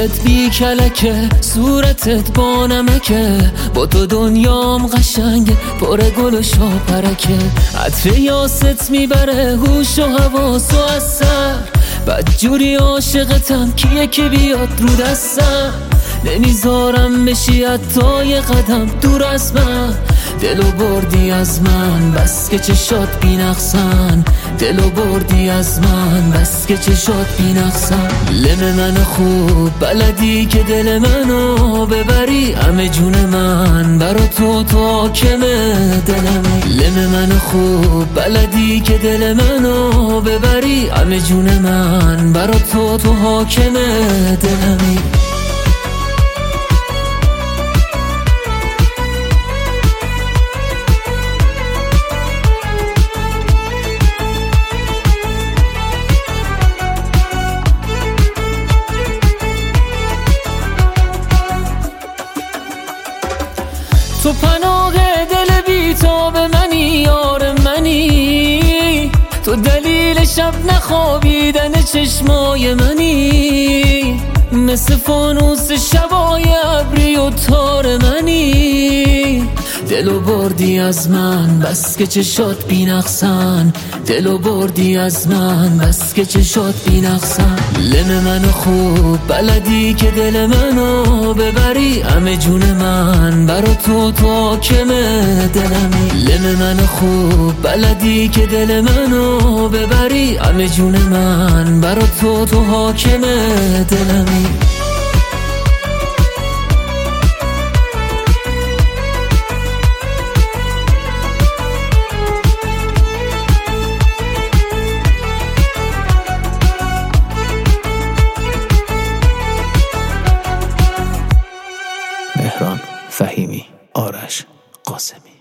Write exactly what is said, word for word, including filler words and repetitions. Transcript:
دلت بی کلکه، صورتت با نمکه، با تو دنیام قشنگه، پر گل و شاپرکه. عطر یاست میبره هوش و حواس و اثر، بدجوری عاشقتم، کیه که بیاد رو دستم؟ نمیذارم بشی حتی یه قدم دور از من. دلو بردی از من بس که چشات بی نقصن، دلو بردی از من بس که چشات بی نقصن. لم من خوب بلدی که دل منو ببری، همه جون من برا تو تو حاکم دلمی. لم من خوب بلدی که دل منو ببری، همه جون من برا تو تو حاکم دلمی. تو پناه دل بی‌تاب منی، یار منی، تو دلیل شب نخوابیدن چشمای منی، مثل فانوس شبای ابری و تار منی. دلو بردی از من بس که چشات بی نقصن، دلو بردی از من بس که چشات بی نقصن. لم منو خوب بلدی که دل منو ببری، همه جون من برا تو تو حاکم دلمی. لم منو خوب بلدی که دل منو ببری، همه جون من برا تو تو حاکم دلمی. مهران فهیمی، آرش قاسمی.